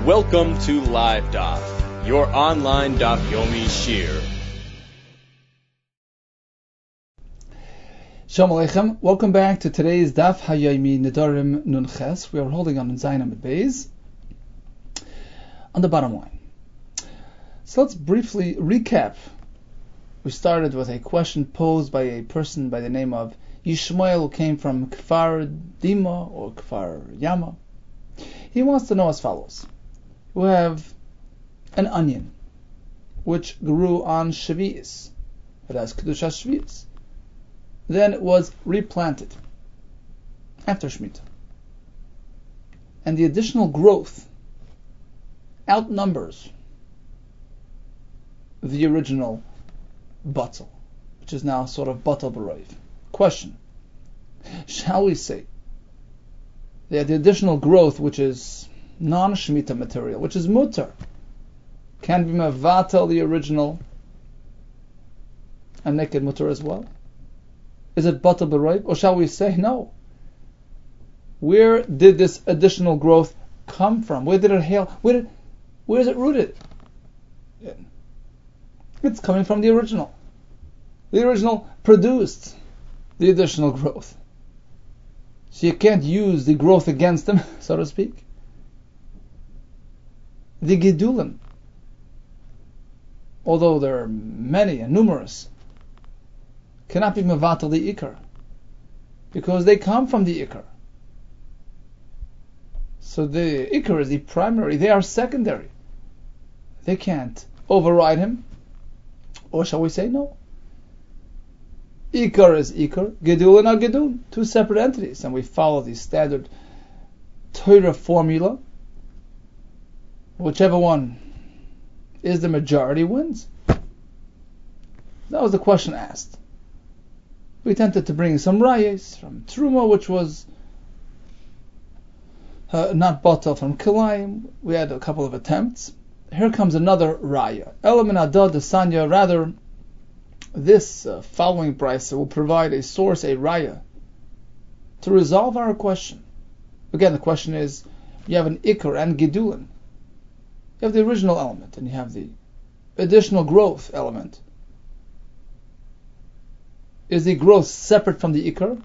Welcome to Live Daf, your online Daf Yomi Shir. Shalom Aleichem. Welcome back to today's Daf Hayomi Nedarim Nun Ches. We are holding on Zayin Amud Beis on the bottom line. So let's briefly recap. We started with a question posed by a person by the name of Yishmael, who came from Kfar Dima or Kfar Yama. He wants to know as follows. We have an onion which grew on Shavuos. It has Kedushas Shavuos. Then it was replanted after Shemitah. And the additional growth outnumbers the original batal, which is now sort of batal b'roiv. Question: shall we say that the additional growth, which is non-Shemitah material, which is mutar, can be mevatel the original and make it mutar as well? Is it batal b'roiv? Or shall we say no? Where did this additional growth come from? Where did it hail? Where is it rooted? It's coming from the original. The original produced the additional growth. So you can't use the growth against them, so to speak. The Gedulim, although there are many and numerous, cannot be mevatel the Ikar, because they come from the Ikar. So the Ikar is the primary, they are secondary. They can't override him. Or shall we say no? Ikar is Ikar, Gedul and Gedul, two separate entities, and we follow the standard Torah formula. Whichever one is the majority wins. That was the question asked. We attempted to bring some rayas from Truma, which was not batal from Kilayim. We had a couple of attempts. Here comes another raya. Element Adad Sanya, rather, this following brisa will provide a source, a raya, to resolve our question. Again, the question is, you have an Ikar and Gidulin. You have the original element, and you have the additional growth element. Is the growth separate from the Ikar?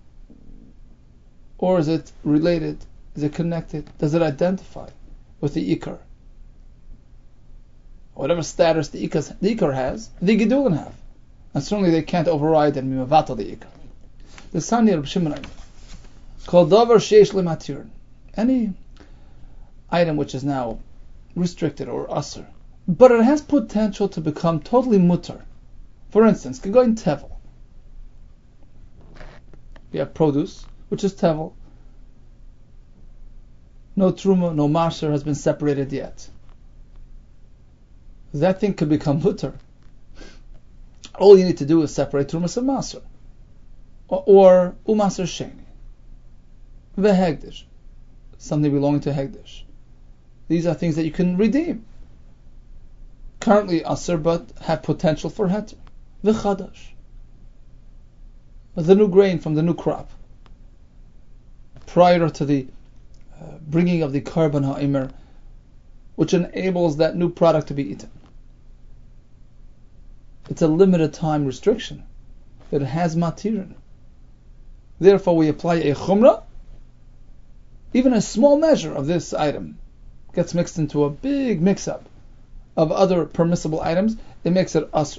Or is it related? Is it connected? Does it identify with the Ikar? Whatever status the Ikar has, the Gidulin have. And certainly they can't override and mevatel the Ikar. The Sani Reb Shimon, Kol davar sheish lematir, any item which is now restricted or asr, but it has potential to become totally mutar. For instance, Gegoin Tevel. We have produce, which is Tevel. No Truma, no Maser has been separated yet. That thing could become mutar. All you need to do is separate Trumas and Maser. Or Umaser Sheni. Vehegdish. Something belonging to Hegdish. These are things that you can redeem. Currently Aser, but have potential for Heter. V'chadash. The new grain from the new crop. Prior to the bringing of the Karban Ha'imer, which enables that new product to be eaten. It's a limited time restriction. It has matirin. Therefore we apply a chumrah. Even a small measure of this item gets mixed into a big mix-up of other permissible items, it makes it asr.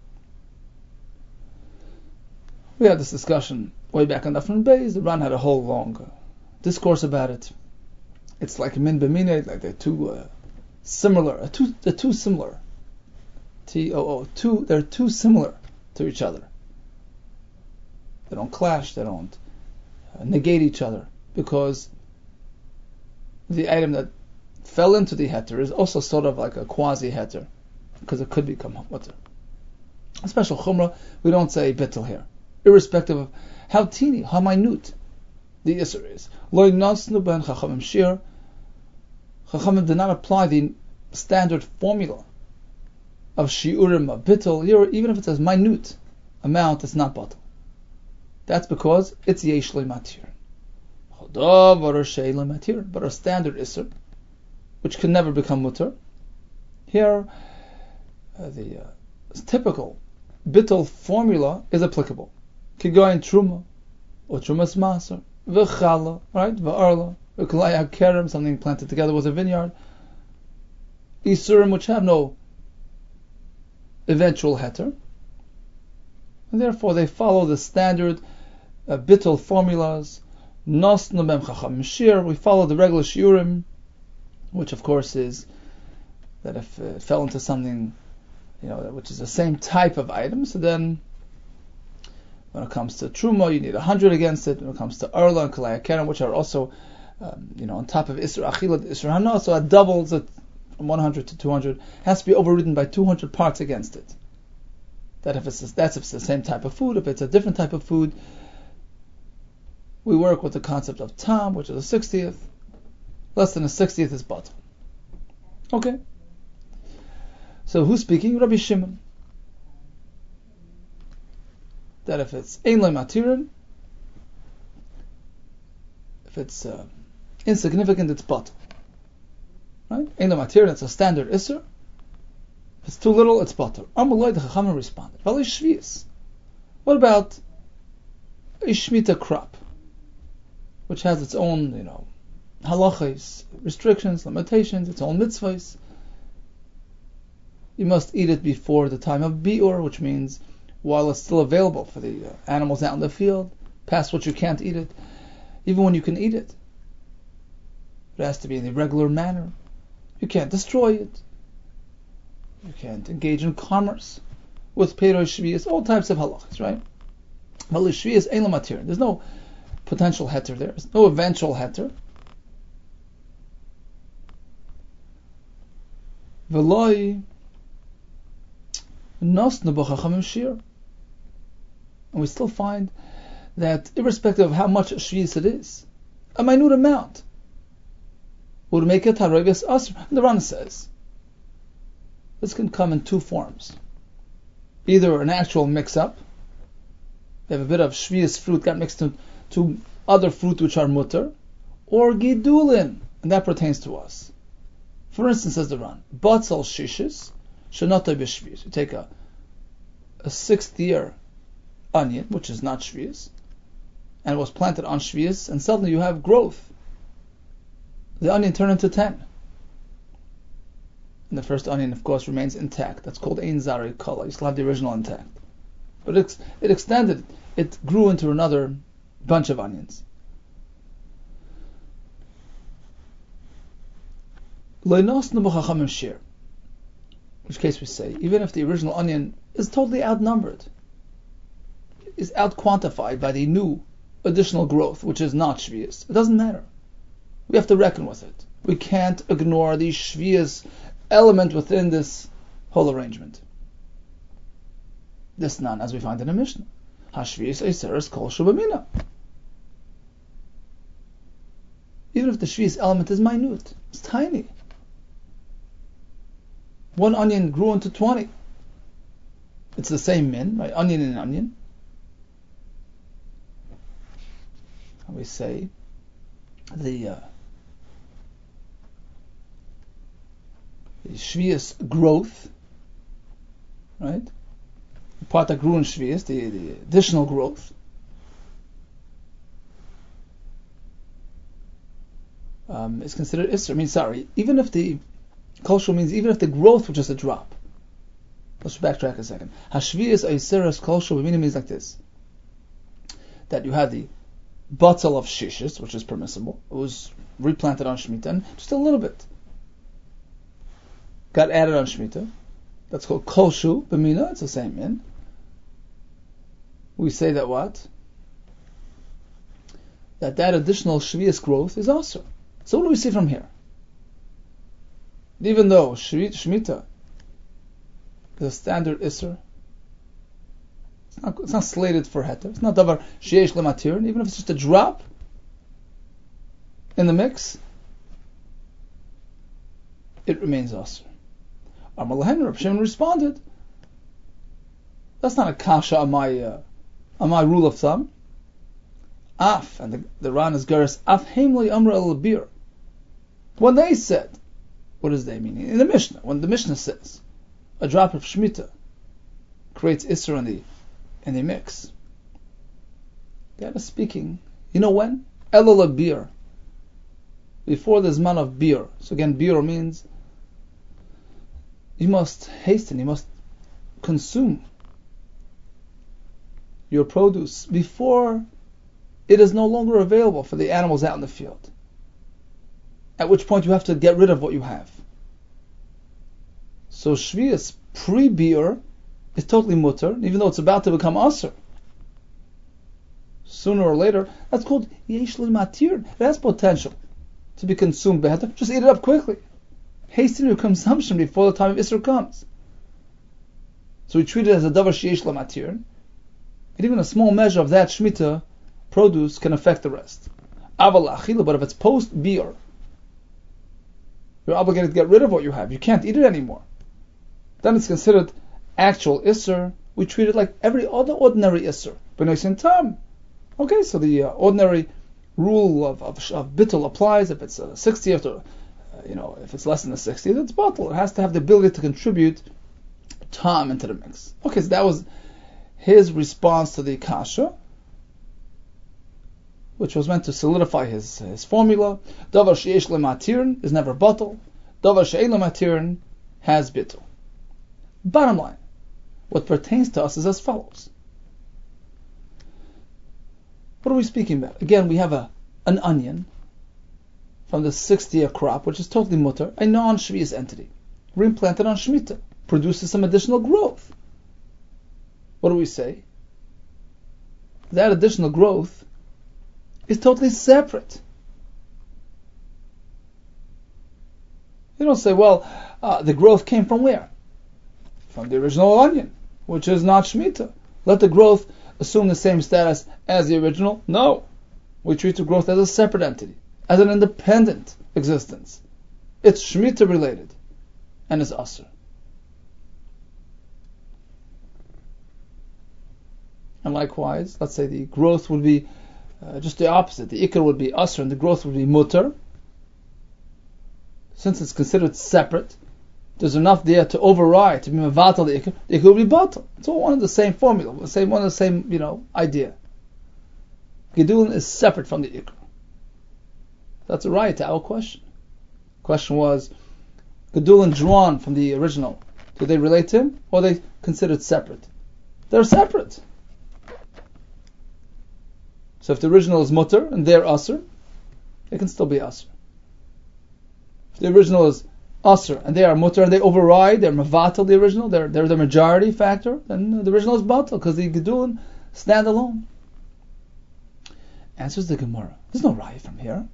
We had this discussion way back on Daf Beis. The Ran had a whole long discourse about it. It's like min b'minei, like they're too similar. They're too similar. They're too similar to each other. They don't clash. They don't negate each other, because the item that fell into the heter is also sort of like a quasi heter, because it could become mutar. A special chumrah, we don't say bittul here, irrespective of how teeny, how minute the isser is. Lo nasnu ben chachamim shir. Chachamim did not apply the standard formula of shiurim, of bittul. Even if it's a minute amount, it's not batal. That's because it's yesh le matir. But our standard isser which can never become mutter. Here, the typical bittul formula is applicable. Kigoyin truma, or trumas maser, v'chala, right, v'arla, v'kalaya kerem, something planted together with a vineyard. Isurim, which have no eventual heter, and therefore they follow the standard bittul formulas. Nosnu bem chacham shir, we follow the regular shiurim, which of course is that if it fell into something, which is the same type of item, so then when it comes to truma, you need 100 against it. When it comes to arla and kalaya kerem, which are also, on top of isur achila, isur hana, so it doubles it from 100 to 200, has to be overridden by 200 parts against it. If it's the same type of food. If it's a different type of food, we work with the concept of tam, which is a 60th. Less than a 60th is batal. Okay. So who's speaking? Rabbi Shimon. That if it's ein lo matirin, if it's insignificant, it's batal. Right? Ein lo matirin, it's a standard isser. If it's too little, it's batal. Amaloi, the Chachamim responded. Vali shvius. What about a shmita crop, which has its own, halachas, restrictions, limitations, its own mitzvahs? You must eat it before the time of bi'ur, which means while it's still available for the animals out in the field, past which you can't eat it. Even when you can eat it, it has to be in a regular manner. You can't destroy it. You can't engage in commerce with Peroi Shvius, all types of halachas, right? But Shvius ein lo matir. There's no potential heter there. There's no eventual heter. V'loi nosnu bo chachamim shir. And we still find that irrespective of how much shvius it is, a minute amount would make it haroigas asr. The Ran says this can come in two forms. Either an actual mix-up, you have a bit of shvius fruit got mixed to other fruit which are mutter, or gidulin, and that pertains to us. For instance, says the Ran, batzal shishis shenotay b'shvius. You take a 6th year onion, which is not shvius, and it was planted on shvius, and suddenly you have growth. The onion turned into 10. And the first onion, of course, remains intact. That's called ein zari kala. You still have the original intact. But it extended. It grew into another bunch of onions. In which case we say, even if the original onion is totally outnumbered, is out-quantified by the new additional growth, which is not shvius, it doesn't matter. We have to reckon with it. We can't ignore the shvius element within this whole arrangement. This nan, as we find in the Mishnah. Hashvius eiseres kol shubamina. Even if the shvius element is minute, it's tiny. One onion grew into 20. It's the same min, right? Onion and onion. And we say the shvius growth, right? The part that grew in shvius, the additional growth, is considered isser. Even if the kosher means even if the growth was just a drop. Let's backtrack a second. Hashvius aiseres kosher means like this: that you had the batzal of shishis, which is permissible. It was replanted on Shemitah, and just a little bit got added on Shemitah. That's called koshu b'mina. It's the same min. We say that what? That additional shvius growth is also. So what do we see from here? Even though Shemitah is a standard isser, it's not slated for heter. It's not davar sheyesh lematir. Even if it's just a drop in the mix, it remains asr. Amar lahem, Reb Shimon responded, that's not a kasha on my rule of thumb. Af, and the Ran is Geras, af heimli amra el bir. When they said What does that mean? In the Mishnah, when the Mishnah says a drop of Shemitah creates Isser in the mix, that is speaking, you know when? Elul beer. Before the Zman of beer. So again, beer means you must hasten, you must consume your produce before it is no longer available for the animals out in the field. At which point you have to get rid of what you have. So Shvius pre-beer is totally mutter, even though it's about to become aser. Sooner or later, that's called yesh matir. It has potential to be consumed better. Just eat it up quickly. Hasten your consumption before the time of Isser comes. So we treat it as a davar sheyesh matir. And even a small measure of that Shemitah produce can affect the rest. Aval achila, but if it's post-beer, you're obligated to get rid of what you have. You can't eat it anymore. Then it's considered actual Isser. We treat it like every other ordinary Isser. B'noisen tam. Okay, so the ordinary rule of bittul applies. If it's a 60th, or if it's less than a 60th, it's bottle. It has to have the ability to contribute tam into the mix. Okay, so that was his response to the kasha, which was meant to solidify his formula. Davar sheyesh lematirn is never bottle. Davar she'ein lematirn has bittul. Bottom line, what pertains to us is as follows. What are we speaking about? Again, we have an onion from the 6th-year crop, which is totally mutter, a non-Shvius entity, replanted on Shemitah, produces some additional growth. What do we say? That additional growth is totally separate. You don't say, well, the growth came from where? From the original onion, which is not Shemitah. Let the growth assume the same status as the original? No. We treat the growth as a separate entity, as an independent existence. It's Shemitah related, and is Asr. And likewise, let's say the growth would be just the opposite. The Ikr would be Asr and the growth would be Mutter. Since it's considered separate, there's enough there to override, to be mevatel the Ikr. The Ikr will be batel. It's all one of the same formula, one of the same, idea. Gedulin is separate from the Ikr. That's a right to our question. The question was, Gedulin drawn from the original, do they relate to him, or are they considered separate? They're separate. So if the original is mutter and they're asr, they can still be asr. If the original is asr and they are mutter and they override, they're mevatel the original, they're the majority factor, then the original is batel because the gedulin stand alone. Answers the Gemara. There's no raya from here.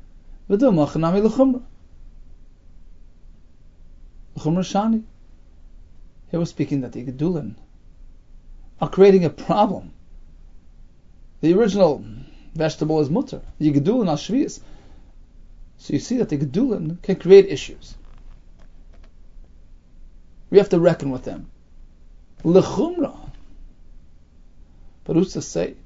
Shani. Here we're speaking that the gedulin are creating a problem. The original vegetable is mutter. The gedulin are shvius. So you see that the gedulin can create issues. We have to reckon with them. Lechumra. But who's to say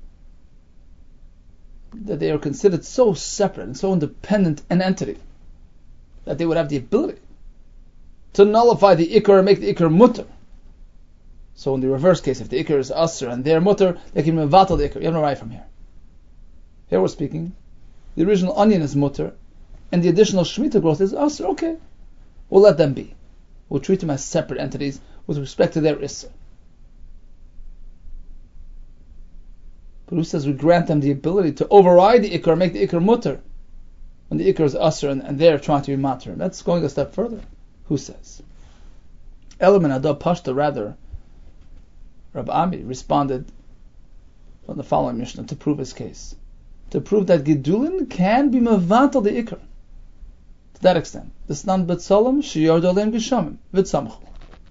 that they are considered so separate and so independent an entity that they would have the ability to nullify the ikr and make the ikr mutter? So in the reverse case, if the ikr is asr and they're mutter, they can mevatel the ikr. You have no right from here. Here we're speaking, the original onion is mutter, and the additional shemitah growth is asr. Okay, we'll let them be. We'll treat them as separate entities with respect to their isser. But who says we grant them the ability to override the ikr, make the ikr mutter, when the ikr is asr and they're trying to be matter? That's going a step further. Who says? Element adab pashta, rather, Rabbi Ami responded from the following Mishnah to prove his case. To prove that Gedulin can be mevatel the ikr. To that extent. Desnan betzolim sheyord olem geshamim v'tzamchu.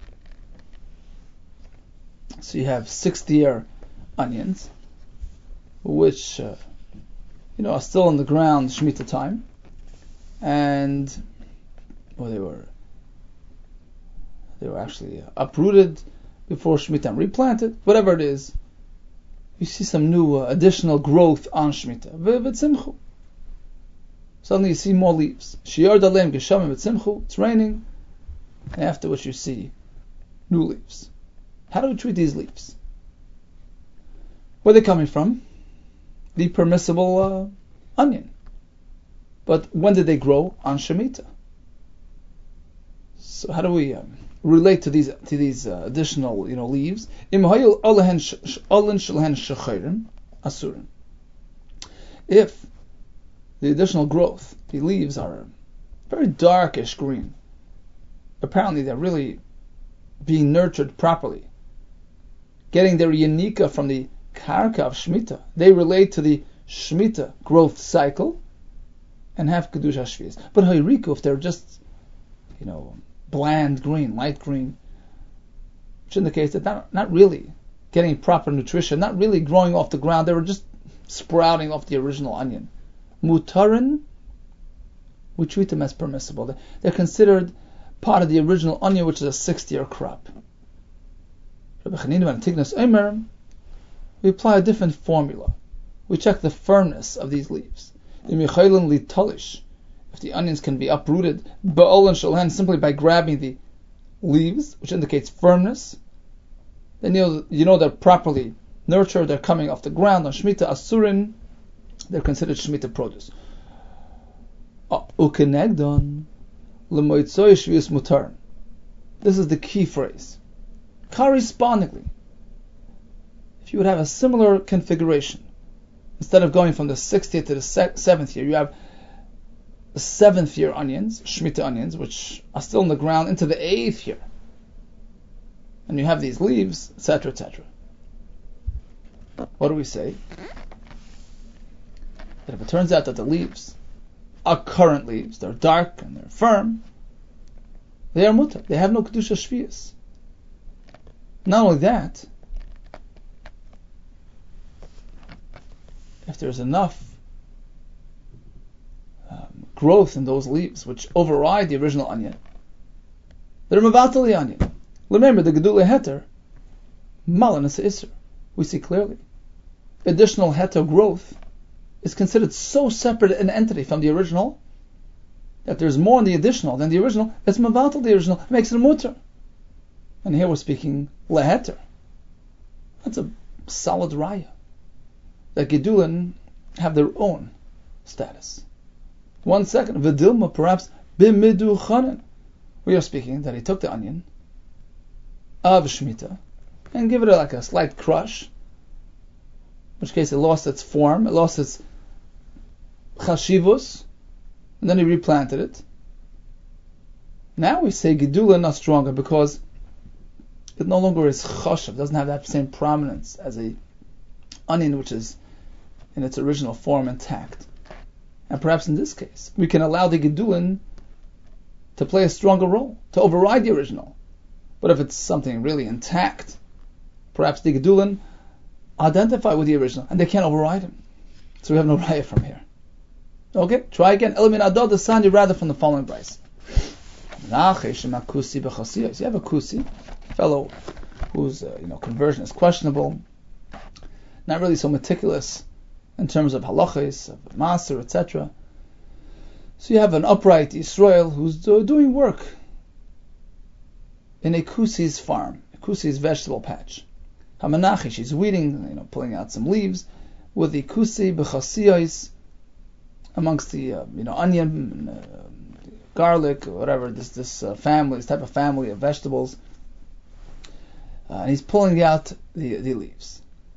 So you have 60-year onions, which are still in the ground Shemitah time, and they were actually uprooted before Shemitah and replanted. Whatever it is, you see some new additional growth on Shemitah. V'tzimchu. Suddenly you see more leaves. Shior dalem geshamim v'tzimchu. It's raining, and after which you see new leaves. How do we treat these leaves? Where are they coming from? The permissible onion. But when did they grow? On Shemitah. So how do we relate to these additional leaves? If the additional growth, the leaves are very darkish green, apparently they're really being nurtured properly, getting their yanika from the karka of Shemitah. They relate to the Shemitah growth cycle and have kedusha shvius. But hayriku, if they're just bland green, light green, which indicates that not really getting proper nutrition, not really growing off the ground, they were just sprouting off the original onion. Mutarin, we treat them as permissible. They're considered part of the original onion, which is a 6th-year crop. We apply a different formula. We check the firmness of these leaves. If the onions can be uprooted simply by grabbing the leaves, which indicates firmness, then you know they're properly nurtured, they're coming off the ground. On Shemitah Asurin, they're considered Shemitah produce. This is the key phrase. Correspondingly, if you would have a similar configuration, instead of going from the 6th year to the 7th year, you have the 7th year onions, Shemitah onions, which are still in the ground into the 8th year. And you have these leaves, etc., etc. What do we say? That if it turns out that the leaves are current leaves, they're dark and they're firm, they are mutar. They have no kedusha shvius. Not only that, if there's enough growth in those leaves which override the original onion, they're mevatel the onion. Remember, the gedule heter, malanas isser. We see clearly. Additional heter growth is considered so separate an entity from the original that there's more in the additional than the original. It's mevatel the original. It makes it a mutar. And here we're speaking leheter. That's a solid raya. That gedulin have their own status. 1 second, Vidilma, perhaps bimidu chanen. We are speaking that he took the onion of Shemitah and give it like a slight crush, in which case it lost its form, it lost its chashivus, and then he replanted it. Now we say gedula not stronger because it no longer is chashav, doesn't have that same prominence as a onion which is in its original form intact. And perhaps in this case, we can allow the gedulin to play a stronger role, to override the original. But if it's something really intact, perhaps the gedulin identify with the original, and they can't override him. So we have no raya from here. Okay, try again. Elimin adod asani rather from the following price. You have a kusi, a fellow whose conversion is questionable, not really so meticulous in terms of halachas, of master, etc. So you have an upright Yisrael who's doing work in a kusi's farm, a kusi's vegetable patch. Hamanachi, she's weeding, pulling out some leaves with the kusi b'chasiyos amongst the onion, garlic, or whatever this family, this type of family of vegetables, and he's pulling out the leaves.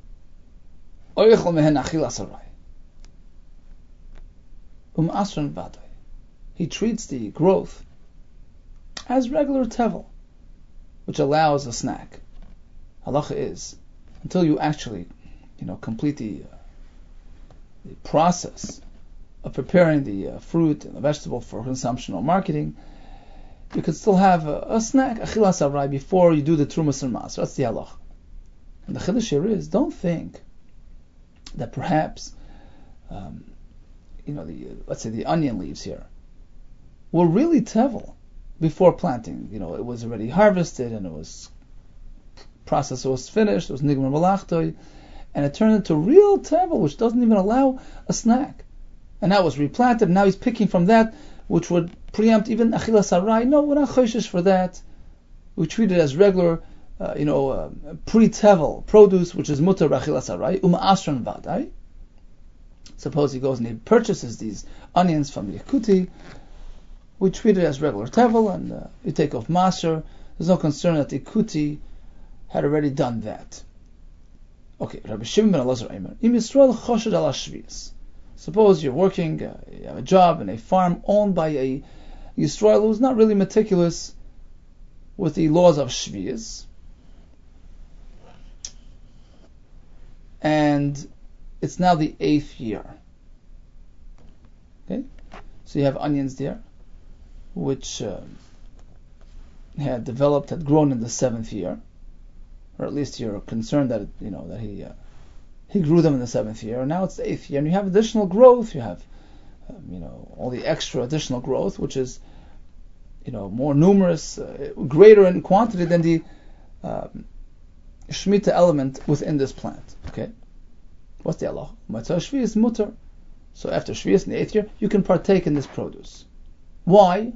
He treats the growth as regular tevel, which allows a snack. Halacha is, until you actually, complete the process of preparing the fruit and the vegetable for consumption or marketing, you could still have a snack, achilas arai, before you do the trumas and mas. That's the halacha. And the chiddush here is, don't think that perhaps, let's say the onion leaves here were really tevel before planting. It was already harvested and it was process was finished. It was nigmar malachtoi, and it turned into real tevel, which doesn't even allow a snack. and that was replanted, and now he's picking from that, which would preempt even achilas harai. No, we're not choishish for that. We treat it as regular, pre-tevel produce, which is mutar achilas harai, asran vadai. Suppose he goes and he purchases these onions from the Ikuti. We treat it as regular tevel, and you take off maser. There's no concern that the Ikuti had already done that. Okay, Rabbi Shimon ben Elazar Eimer. Im Yisrael choshed al hashvius. Suppose you're working, you have a job in a farm owned by a Yisrael who's not really meticulous with the laws of shvius, and it's now the 8th year. Okay, so you have onions there, which had grown in the 7th year, or at least you're concerned that he grew them in the 7th year. And now it's the 8th year, and you have additional growth. You have all the extra additional growth, which is more numerous, greater in quantity than the Shemitah element within this plant. Okay. What's the Allah? Matzah Shvius mutar. So after Shvius in the 8th year, you can partake in this produce. Why?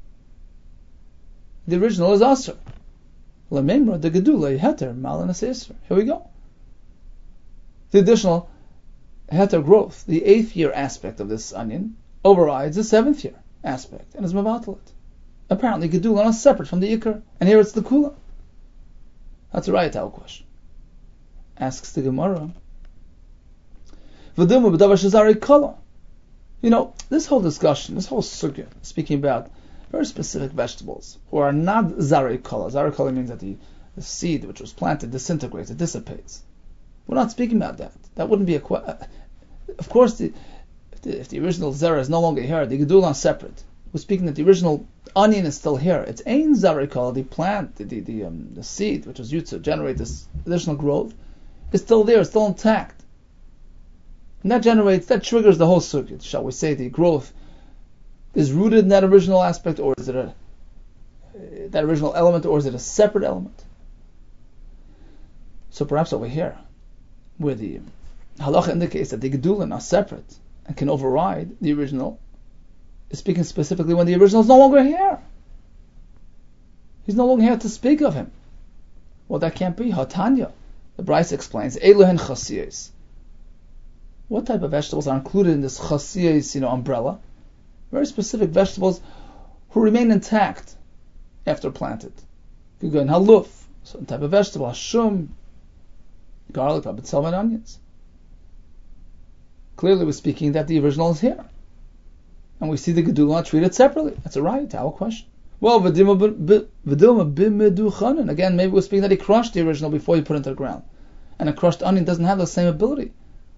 The original is Asr. Lamemra the Gedula Heter Malanas Isra. Here we go. The additional Heter growth, the 8th year aspect of this onion, overrides the 7th year aspect and is mavatal it. Apparently Gedula is separate from the Ikar, and here it's the Kula. That's a right question. Asks the Gemara. This whole discussion, this whole sugya, speaking about very specific vegetables who are not zarei kala. Zarei kala means that the seed which was planted disintegrates, it dissipates. We're not speaking about that. That wouldn't be of course, if the original zera is no longer here, the gedula is separate. We're speaking that the original onion is still here. It's ein zarei kala, the plant, the seed which was used to generate this additional growth, is still there, it's still intact. And that triggers the whole circuit. Shall we say the growth is rooted in that original aspect, or is it that original element, or is it a separate element? So perhaps over here, where the halacha indicates that the gedulin are separate and can override the original, is speaking specifically when the original is no longer here. He's no longer here to speak of him. Well, that can't be. Hatanya, the Bryce explains, Elohen chasiyos. What type of vegetables are included in this chasiyos, umbrella? Very specific vegetables who remain intact after planted. You could go in haluf, certain type of vegetable, hashum, garlic, babitzel, and onions. Clearly we're speaking that the original is here. And we see the gedula treated separately. That's a right, our question. Well, v'dilma b'meduchanan. Again, maybe we're speaking that he crushed the original before he put it into the ground. And a crushed onion doesn't have the same ability.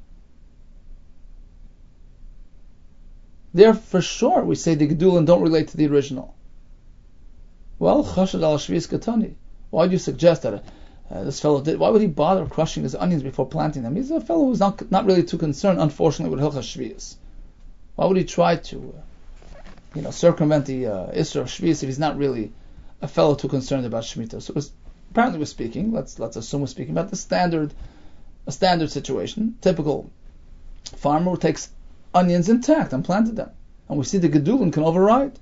There, for sure, we say the gedulin don't relate to the original. Well, chashad al shvius katani. Why do you suggest that this fellow did? Why would he bother crushing his onions before planting them? He's a fellow who's not really too concerned, unfortunately, with hilchas shvius. Why would he try to, circumvent the isra of shvius if he's not really a fellow too concerned about shemitah? So apparently, we're speaking. Let's assume we're speaking about a standard situation. Typical farmer who takes onions intact and planted them, and we see the gedulin can override.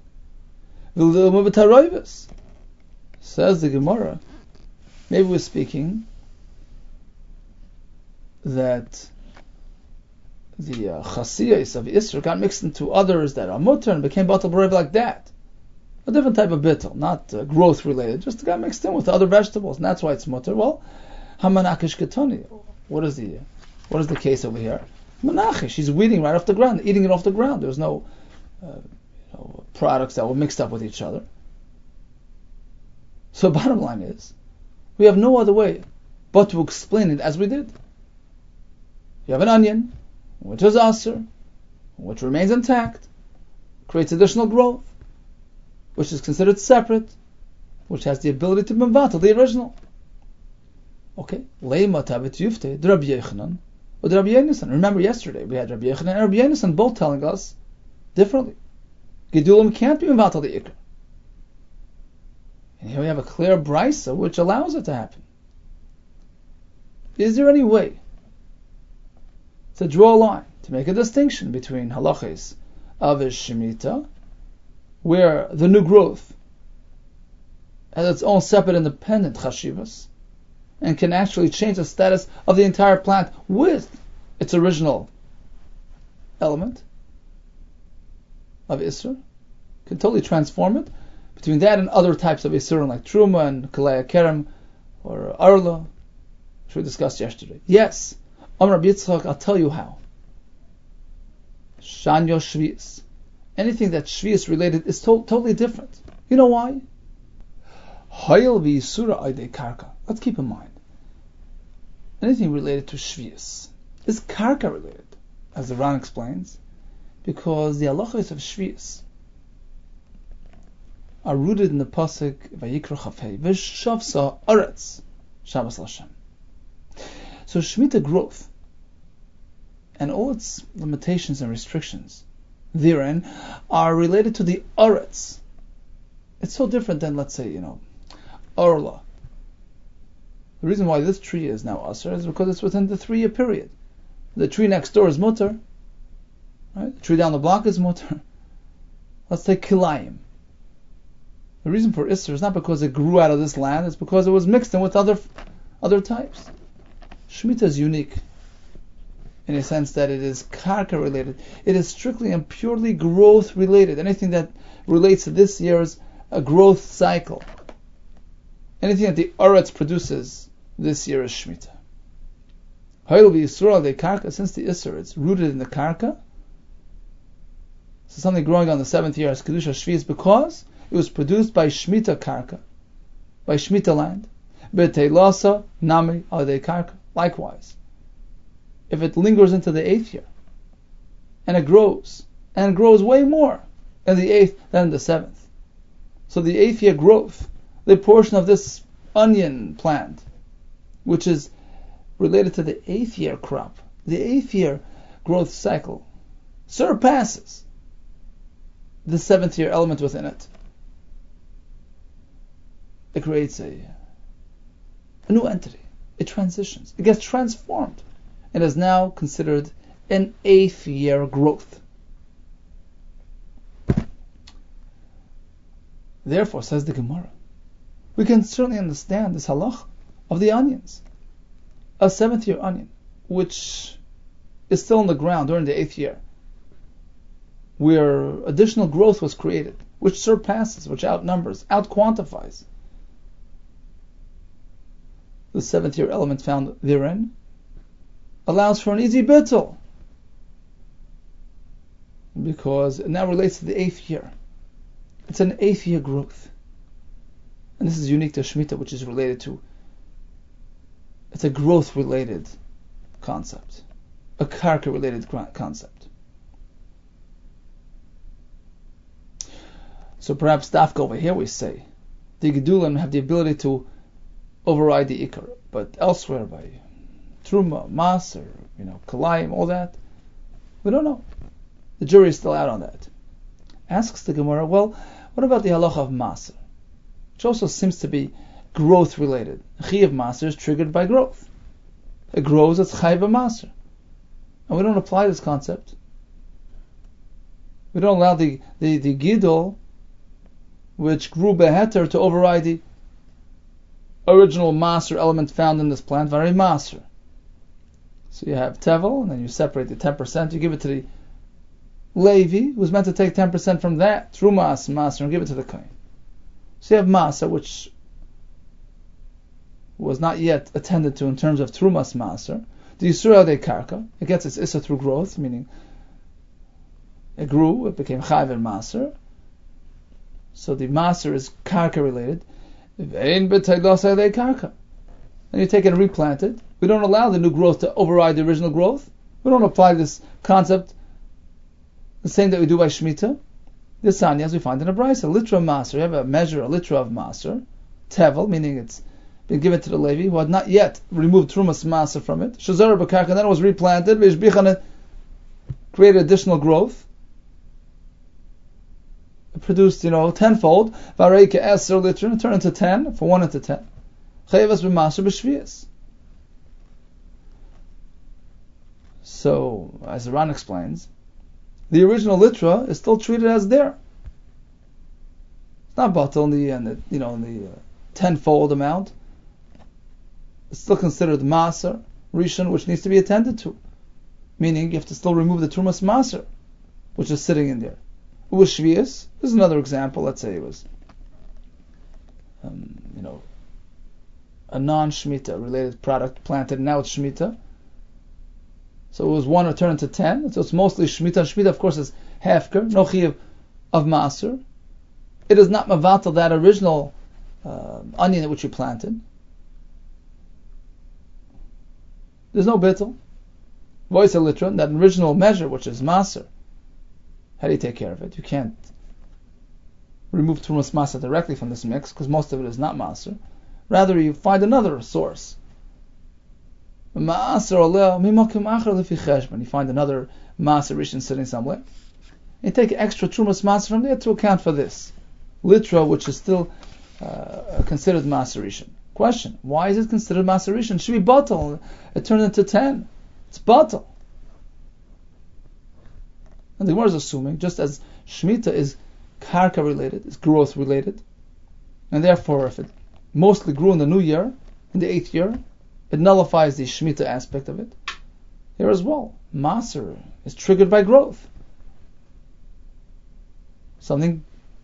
Says the Gemara, maybe we're speaking that the chasiyos of Isra got mixed into others that are mutter and became batal b'reiv like that. A different type of bittul, not growth related, just got mixed in with other vegetables, and that's why it's mutter. Well, hamanakish ketoni. What is the case over here? Manachish, she's weeding right off the ground, eating it off the ground. There's no products that were mixed up with each other. So bottom line is, we have no other way but to explain it as we did. You have an onion, which is aser, which remains intact, creates additional growth, which is considered separate, which has the ability to mevatel the original. Okay, leima tabit yufte, Rabbi Yechanan, or Rabbi Yonasan. Remember yesterday we had Rabbi Yechanan and Rabbi Yonasan both telling us differently. Gedulim can't be mevatel the ikar. And here we have a clear brisa which allows it to happen. Is there any way to draw a line, to make a distinction between halachas of Shemitah, where the new growth has its own separate independent chashivas, and can actually change the status of the entire plant with its original element of Isser, can totally transform it, between that and other types of Isser like Truma and Kalei Kerem or Arla, which we discussed yesterday. Yes, Amar Yitzchak, I'll tell you how. Shanyo Shvius. Anything that's Shvius related is totally different. You know why? Hayel v'Yisura Aydei Karka. Let's keep in mind, anything related to Shvius is Karka related, as the Ran explains, because the halachos of Shvius are rooted in the pasuk Vayikra Chafei V'Shavsa Aretz Shabbos Lashem. So Shemitah growth and all its limitations and restrictions therein are related to the Aretz. It's so different than, let's say, Orla. The reason why this tree is now Asr is because it's within the 3-year period. The tree next door is Mutter. Right? The tree down the block is Mutter. Let's take Kilayim. The reason for Isser is not because it grew out of this land, it's because it was mixed in with other types. Shemitah is unique in a sense that it is Karka related. It is strictly and purely growth related. Anything that relates to this year's a growth cycle. Anything that the Aretz produces this year is Shemitah. Hayil v'Yisrael de Karka, since the Isser it's rooted in the Karka, so something growing on the 7th year is Kedusha Shvius because it was produced by Shemitah Karka, by Shemitah land. B'teilasa nami alei Karka. Likewise, if it lingers into the 8th year, and it grows way more in the 8th than in the 7th, so the 8th year growth, the portion of this onion plant, which is related to the 8th year crop, the 8th year growth cycle, surpasses the 7th year element within it. It creates a new entity. It transitions. It gets transformed. It is now considered an 8th year growth. Therefore, says the Gemara, we can certainly understand this halach of the onions. A 7th year onion, which is still in the ground during the 8th year, where additional growth was created, which surpasses, which outnumbers, outquantifies the 7th year element found therein, allows for an easy bittul, because it now relates to the 8th year. It's an 8th year growth. And this is unique to Shemitah, which is related to, it's a growth related concept, a karka related concept. So perhaps dafka over here we say, the Gedulim have the ability to override the Ikar, but elsewhere by Truma, Mas, or Kalayim, all that, we don't know. The jury is still out on that. Asks the Gemara, well, what about the halacha of Maser, which also seems to be growth related? Chi of Maser is triggered by growth. It grows, it's Chai of Maser. And we don't apply this concept. We don't allow the Gidol, which grew beheter, to override the original Maser element found in this plant, Vari Maser. So you have Tevel, and then you separate the 10%, you give it to the Levi, who's meant to take 10% from that, Trumas Maser, and give it to the Kohen. So you have Maser, which was not yet attended to in terms of Trumas Maser. The Yisrael de Karka, it gets its Issa through growth, meaning it grew, it became Chayv and Maser. So the Maser is Karka related. And you take it and replant it. We don't allow the new growth to override the original growth. We don't apply this concept the same that we do by Shemitah. The Sanyas we find in a Brisa, a litra of Maser. You have a measure, a litra of Maser. Tevel, meaning it's been given to the Levi, who had not yet removed Trumas Maser from it. Shazar B'karka, and then it was replanted. V'ishbichan, created additional growth. It produced, tenfold. V'arei ke'eser litra, turn into 10, for 1 into 10. Chayevas b'maser b'shviyas. So, as the Ran explains, the original litra is still treated as there. It's not batal in the tenfold amount. It's still considered maser rishon, which needs to be attended to. Meaning, you have to still remove the trumas maser, which is sitting in there. With shvius, this is another example. Let's say it was, a non-shmita related product planted, now it's shmita. So it was 1 turned into 10. So it's mostly shmita. Shmita, of course, is hefker, no chiyuv of maser. It is not mavatal that original onion which you planted. There's no bittul. Voice a litra, that original measure, which is maser. How do you take care of it? You can't remove trumas maser directly from this mix because most of it is not maser. Rather, you find another source. You find another maser rishon sitting somewhere. You take extra trumas maser from there to account for this litra, which is still considered maser rishon. Question: why is it considered maser rishon? It should be batal. It turned into 10. It's batal. And the Gemara is assuming, just as shmita is karka related, is growth related, and therefore, if it mostly grew in the new year, in the 8th year, it nullifies the shmita aspect of it. Here as well, maser is triggered by growth. Something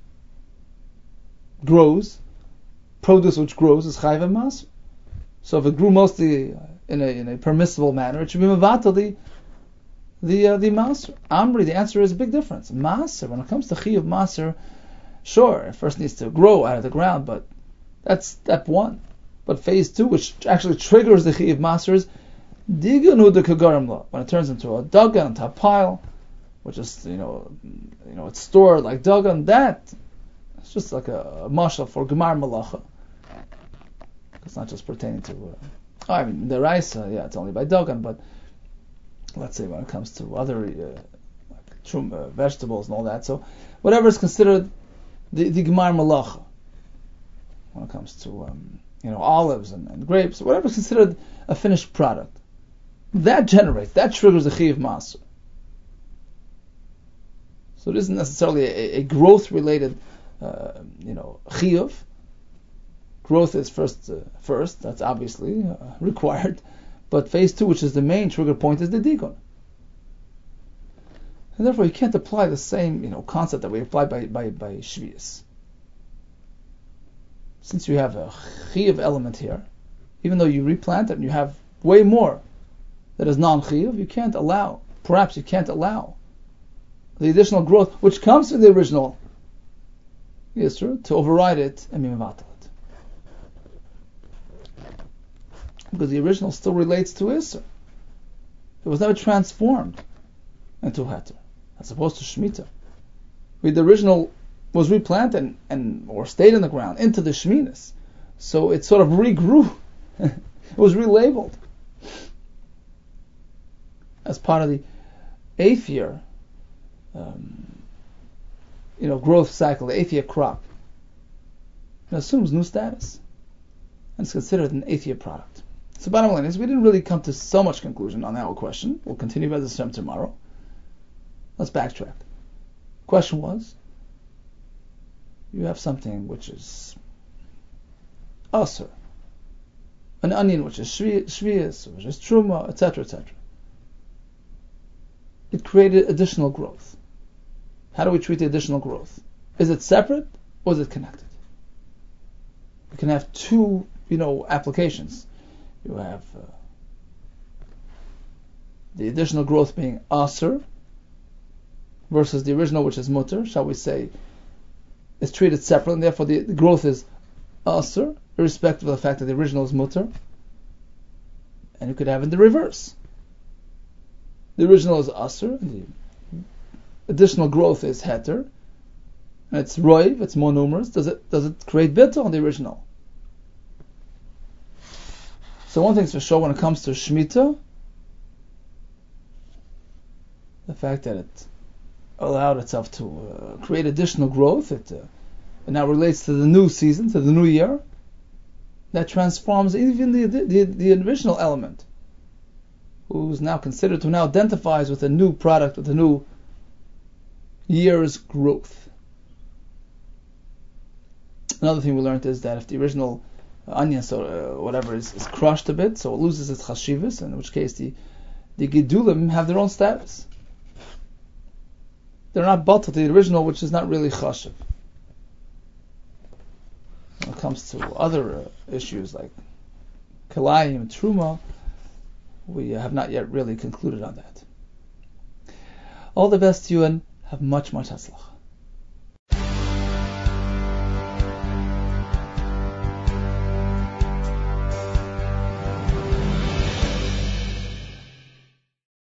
grows, produce which grows is chayv and maser. So if it grew mostly in a permissible manner, it should be mevatel the maser. Amri, the answer is a big difference. Maser, when it comes to chiyuv maser, sure, it first needs to grow out of the ground, but that's step 1. But phase 2, which actually triggers the chiyuv maser, is diganu de kagarim lo. When it turns into a dagan, into a pile, which is it's stored like dagan. That it's just like a mashal for gemar malacha. It's not just pertaining to. The raisa, it's only by dagan, but let's say when it comes to other vegetables and all that, so whatever is considered the gemar malacha. When it comes to olives and grapes, whatever is considered a finished product, that triggers the chiyuv maser. So it isn't necessarily a growth related chiyuv. Growth is first. That's obviously required. But phase 2, which is the main trigger point, is the digon. And therefore, you can't apply the same concept that we apply by shvius. Since you have a chiyuv element here, even though you replant it and you have way more that is non-chiyuv, you can't allow the additional growth which comes from the original yisur to override it and be mevatel it. Because the original still relates to yisur. It was never transformed into heter, as opposed to shmita. The original was replanted or stayed in the ground into the shminas, so it sort of regrew. It was relabeled as part of the 8th year, growth cycle, the 8th year crop. It assumes new status, and it's considered an 8th year product. So bottom line is, we didn't really come to so much conclusion on that question. We'll continue by this term tomorrow. Let's backtrack. Question was, you have something which is asur, an onion which is shvius, which is truma, etc., etc. It created additional growth. How do we treat the additional growth? Is it separate or is it connected? You can have two, applications. You have the additional growth being asur versus the original, which is mutter, shall we say, is treated separately, and therefore the growth is asur, irrespective of the fact that the original is mutter. And you could have in the reverse. The original is asur, and the additional growth is heter, and it's roiv, it's more numerous. Does it create bittul on the original? So one thing's for sure, when it comes to Shemitah, the fact that it allowed itself to create additional growth, it now relates to the new season, to the new year, that transforms even the original element, who's now considered, who now identifies with a new product, with a new year's growth. Another thing we learned is that if the original onion, whatever, is crushed a bit, so it loses its chashivas, in which case the gidulim have their own status. They're not batal to the original, which is not really chashiv. When it comes to other issues like kalayim and truma, we have not yet really concluded on that. All the best to you and have much, much hatzlach.